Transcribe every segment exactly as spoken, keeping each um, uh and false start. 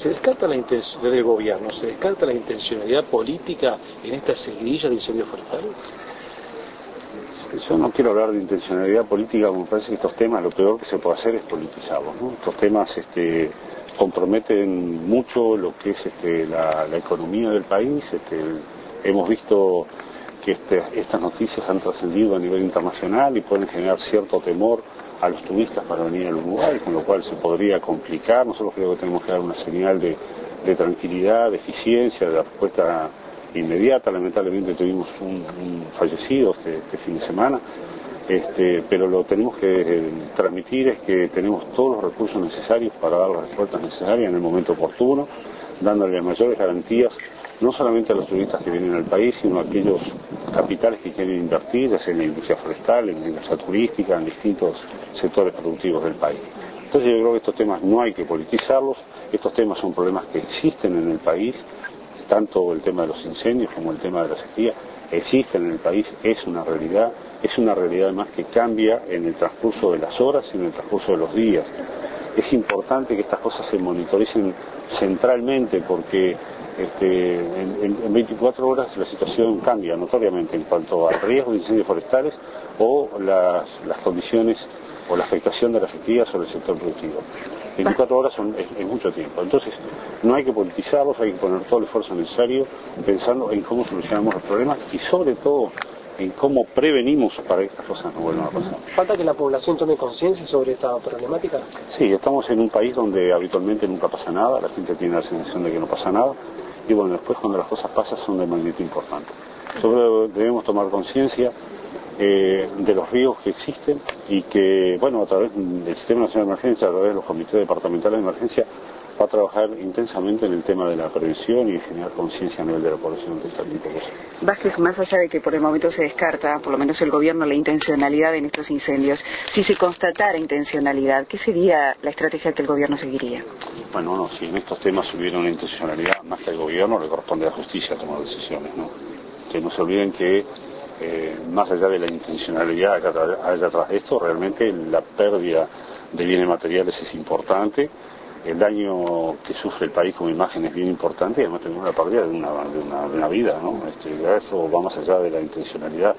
se descarta la intención del gobierno, se descarta la intencionalidad política en esta seguidilla de incendios forestales. Yo no quiero hablar de intencionalidad política, me parece que estos temas lo peor que se puede hacer es politizarlos, ¿no? Estos temas este, comprometen mucho lo que es este, la, la economía del país. Este, el, hemos visto que este, estas noticias han trascendido a nivel internacional y pueden generar cierto temor a los turistas para venir al Uruguay, con lo cual se podría complicar. Nosotros creo que tenemos que dar una señal de, de tranquilidad, de eficiencia, de respuesta inmediata. Lamentablemente tuvimos un, un fallecido este, este fin de semana, este, pero lo tenemos que eh, transmitir es que tenemos todos los recursos necesarios para dar las respuestas necesarias en el momento oportuno, dándole mayores garantías no solamente a los turistas que vienen al país, sino a aquellos capitales que quieren invertir, ya sea en la industria forestal, en la industria turística, en distintos sectores productivos del país. Entonces yo creo que estos temas no hay que politizarlos, estos temas son problemas que existen en el país, tanto el tema de los incendios como el tema de la sequía, existen en el país, es una realidad, es una realidad además que cambia en el transcurso de las horas y en el transcurso de los días. Es importante que estas cosas se monitoricen centralmente porque este, en, en, en veinticuatro horas la situación cambia notoriamente en cuanto al riesgo de incendios forestales o las, las condiciones o la afectación de la sequía sobre el sector productivo. veinticuatro horas son, es, es mucho tiempo, entonces no hay que politizarlos, hay que poner todo el esfuerzo necesario pensando en cómo solucionamos los problemas y sobre todo en cómo prevenimos para que estas cosas no vuelvan a pasar. ¿Falta que la población tome conciencia sobre esta problemática? Sí, estamos en un país donde habitualmente nunca pasa nada, la gente tiene la sensación de que no pasa nada y bueno, después cuando las cosas pasan son de magnitud importante. Nosotros debemos tomar conciencia Eh, de los riesgos que existen y que, bueno, a través del Sistema Nacional de Emergencia, a través de los comités departamentales de emergencia, va a trabajar intensamente en el tema de la prevención y generar conciencia a nivel de la población de este tipo de cosas. Vázquez, más allá de que por el momento se descarta, por lo menos el gobierno, la intencionalidad en estos incendios, si se constatara intencionalidad, ¿qué sería la estrategia que el gobierno seguiría? Bueno, no, si en estos temas hubiera una intencionalidad, más que al gobierno, le corresponde a la justicia tomar decisiones, ¿no? Que no se olviden que Eh, más allá de la intencionalidad que haya atrás de esto, realmente la pérdida de bienes materiales es importante, el daño que sufre el país como imagen es bien importante y además tenemos la pérdida de una, de una, de una vida, ¿no? Este, eso va más allá de la intencionalidad,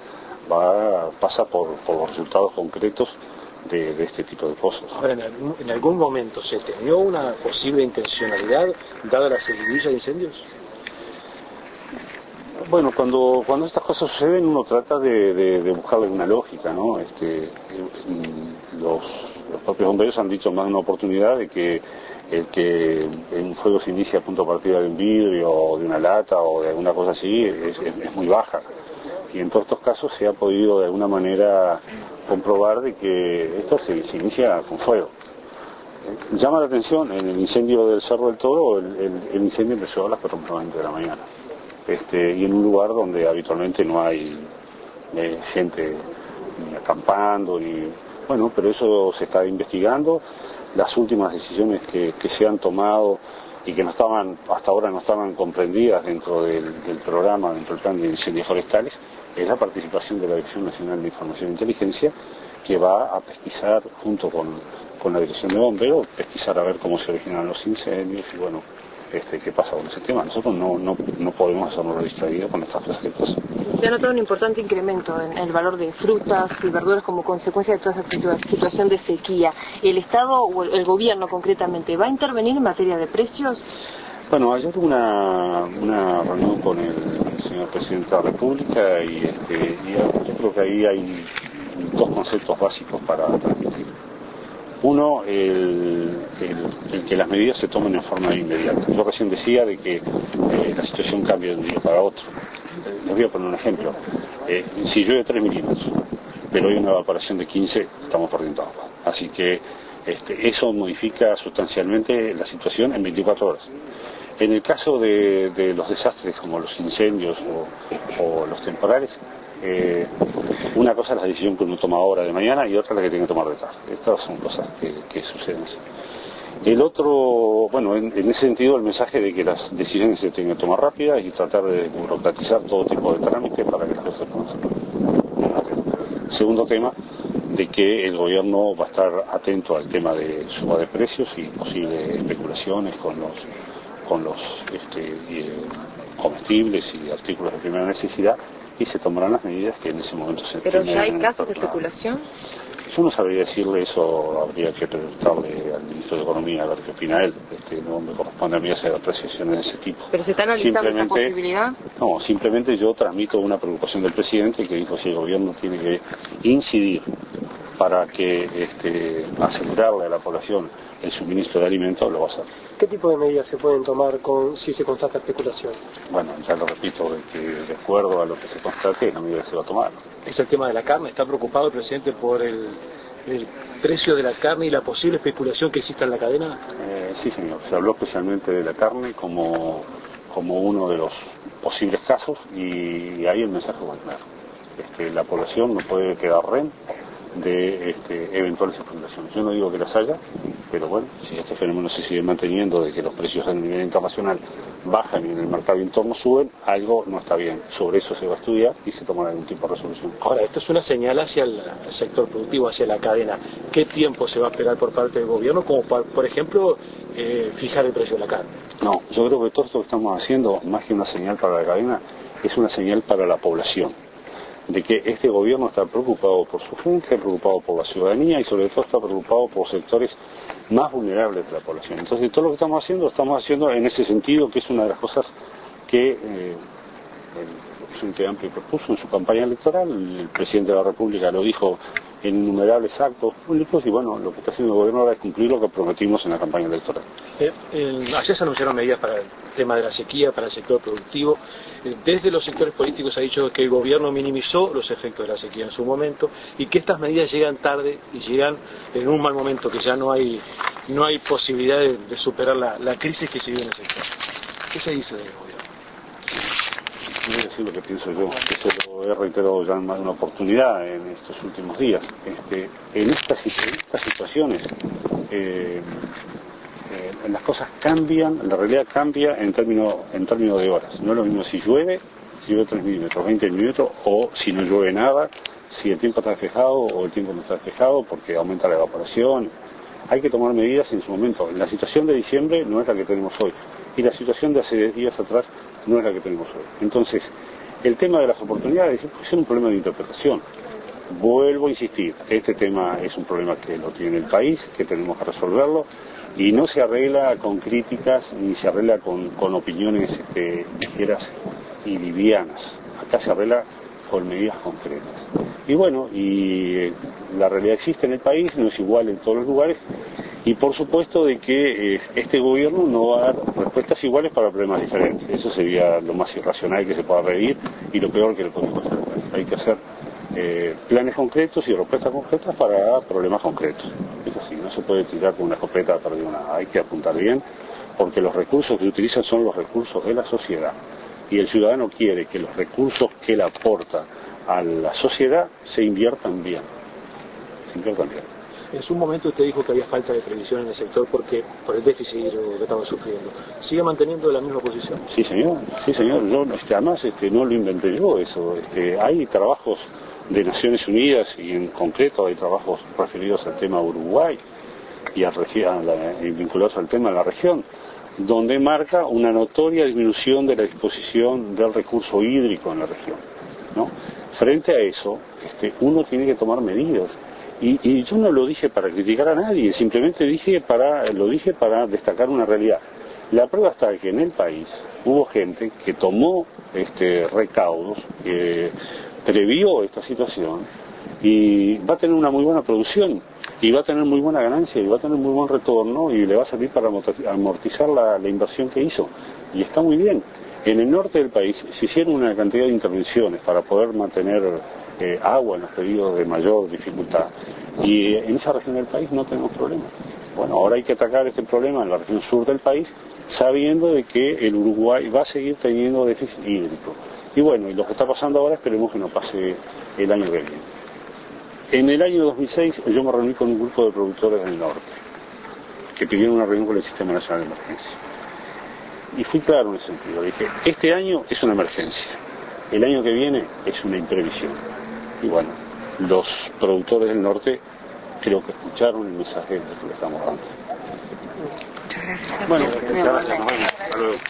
va, pasa por, por los resultados concretos de, de este tipo de cosas. Ahora, ¿en algún, en algún momento se temió una posible intencionalidad dada la seguidilla de incendios? Bueno, cuando cuando estas cosas suceden uno trata de, de, de buscarle una lógica, ¿no? Este, los, los propios bomberos han dicho más de una oportunidad de que el que un fuego se inicia a punto de partida de un vidrio o de una lata o de alguna cosa así es, es, es muy baja. Y en todos estos casos se ha podido de alguna manera comprobar de que esto se, se inicia con fuego. Llama la atención, en el incendio del Cerro del Toro, el, el, el incendio empezó a las cuatro de la mañana. Este, y en un lugar donde habitualmente no hay eh, gente ni acampando, ni bueno, pero eso se está investigando. Las últimas decisiones que, que se han tomado y que no estaban, hasta ahora no estaban comprendidas dentro del, del programa, dentro del plan de incendios forestales, es la participación de la Dirección Nacional de Información e Inteligencia, que va a pesquisar junto con, con la Dirección de Bomberos, pesquisar a ver cómo se originan los incendios y bueno, Este, qué pasa con ese tema. Nosotros no, no, no podemos hacernos distraídos con estas cosas que pasan. Se ha notado un importante incremento en el valor de frutas y verduras como consecuencia de toda esta situación de sequía. ¿El Estado o el gobierno concretamente va a intervenir en materia de precios? Bueno, ayer tuve una, una reunión con el señor Presidente de la República y, este, y yo creo que ahí hay dos conceptos básicos para transmitir. Uno, el, el, el que las medidas se tomen en forma inmediata. Yo recién decía de que eh, la situación cambia de un día para otro. Eh, les voy a poner un ejemplo. Eh, si llueve tres milímetros, pero hay una evaporación de quince, estamos perdiendo agua. Así que este, eso modifica sustancialmente la situación en veinticuatro horas. En el caso de, de los desastres como los incendios o, o los temporales, Eh, una cosa es la decisión que uno toma ahora de mañana y otra la que tiene que tomar de tarde. Estas son cosas que, que suceden así. El otro, bueno, en, en ese sentido el mensaje de que las decisiones se tienen que tomar rápidas y tratar de burocratizar todo tipo de trámites para que las cosas se puedan hacer. Segundo tema, de que el gobierno va a estar atento al tema de suba de precios y posibles especulaciones con los con los este, eh, comestibles y artículos de primera necesidad, y se tomarán las medidas que en ese momento se ¿Pero estimen ya hay en el casos de programa. especulación? Yo no sabría decirle eso, habría que preguntarle al ministro de Economía a ver qué opina él. Este, no me corresponde a mí hacer apreciaciones de ese tipo. ¿Pero se está analizando esa posibilidad? No, simplemente yo transmito una preocupación del presidente, que dijo si el gobierno tiene que incidir para que este, asegurarle a la población el suministro de alimentos, lo va a hacer. ¿Qué tipo de medidas se pueden tomar con si se constata especulación? Bueno, ya lo repito, de que de acuerdo a lo que se constate, la medida se va a tomar. Es el tema de la carne. ¿Está preocupado el presidente por el, el precio de la carne y la posible especulación que exista en la cadena? Eh, sí, señor. Se habló especialmente de la carne como, como uno de los posibles casos, y ahí el mensaje va a tener. Este, la población no puede quedar rehén de este, eventuales especulaciones. Yo no digo que las haya, pero bueno, si este fenómeno se sigue manteniendo, de que los precios a nivel internacional bajan y en el mercado interno suben, algo no está bien. Sobre eso se va a estudiar y se tomará algún tipo de resolución. Ahora, esto es una señal hacia el sector productivo, hacia la cadena. ¿Qué tiempo se va a esperar por parte del gobierno como, para, por ejemplo, eh, fijar el precio de la carne? No, yo creo que todo esto que estamos haciendo, más que una señal para la cadena, es una señal para la población, de que este gobierno está preocupado por su gente, preocupado por la ciudadanía y sobre todo está preocupado por sectores más vulnerables de la población. Entonces todo lo que estamos haciendo, lo estamos haciendo en ese sentido, que es una de las cosas que eh, el Frente Amplio propuso en su campaña electoral. El presidente de la República lo dijo en innumerables actos públicos, y bueno, lo que está haciendo el gobierno ahora es cumplir lo que prometimos en la campaña electoral. Eh, eh, ayer se anunciaron medidas para el tema de la sequía, para el sector productivo. Eh, desde los sectores políticos se ha dicho que el gobierno minimizó los efectos de la sequía en su momento y que estas medidas llegan tarde y llegan en un mal momento, que ya no hay no hay posibilidad de, de superar la, la crisis que se vive en el sector. ¿Qué se dice del gobierno? Voy a decir lo que pienso yo, que se lo he reiterado ya en más de una oportunidad en estos últimos días. Este, en, estas, en estas situaciones eh, eh, las cosas cambian, la realidad cambia en términos en términos de horas. No es lo mismo si llueve, si llueve tres milímetros, veinte milímetros, o si no llueve nada, si el tiempo está despejado o el tiempo no está despejado porque aumenta la evaporación. Hay que tomar medidas en su momento. La situación de diciembre no es la que tenemos hoy, y la situación de hace días atrás no es la que tenemos hoy. Entonces, el tema de las oportunidades es un problema de interpretación. Vuelvo a insistir, este tema es un problema que lo tiene el país, que tenemos que resolverlo, y no se arregla con críticas ni se arregla con, con opiniones este, ligeras y livianas. Acá se arregla con medidas concretas. Y bueno, y eh, la realidad existe en el país, no es igual en todos los lugares, y por supuesto de que eh, este gobierno no va a dar respuestas iguales para problemas diferentes. Eso sería lo más irracional que se pueda pedir y lo peor que le podemos hacer. Hay que hacer eh, planes concretos y respuestas concretas para problemas concretos. Es así, no se puede tirar con una escopeta a perder una. Hay que apuntar bien, porque los recursos que se utilizan son los recursos de la sociedad. Y el ciudadano quiere que los recursos que él aporta a la sociedad se inviertan bien. Se inviertan bien. En su momento usted dijo que había falta de previsión en el sector porque por el déficit que estamos sufriendo. ¿Sigue manteniendo la misma posición? Sí, señor. Sí, señor. Yo, este, además, este, no lo inventé yo eso. Este, hay trabajos de Naciones Unidas y en concreto hay trabajos referidos al tema Uruguay y, a, a la, y vinculados al tema de la región, donde marca una notoria disminución de la disposición del recurso hídrico en la región, ¿no? Frente a eso, este, uno tiene que tomar medidas. Y, y yo no lo dije para criticar a nadie, simplemente dije para, lo dije para destacar una realidad. La prueba está que en el país hubo gente que tomó este, recaudos, que previó esta situación y va a tener una muy buena producción y va a tener muy buena ganancia y va a tener muy buen retorno y le va a servir para amortizar la, la inversión que hizo. Y está muy bien. En el norte del país se hicieron una cantidad de intervenciones para poder mantener eh, agua en los periodos de mayor dificultad. Y en esa región del país no tenemos problemas. Bueno, ahora hay que atacar este problema en la región sur del país, sabiendo de que el Uruguay va a seguir teniendo déficit hídrico. Y bueno, y lo que está pasando ahora esperemos que no pase el año que viene. En el año dos mil seis yo me reuní con un grupo de productores del norte, que pidieron una reunión con el Sistema Nacional de Emergencia. Y fui claro en ese sentido, dije, este año es una emergencia, el año que viene es una imprevisión. Y bueno, los productores del norte creo que escucharon el mensaje que le estamos dando. Muchas gracias. Bueno, muchas gracias.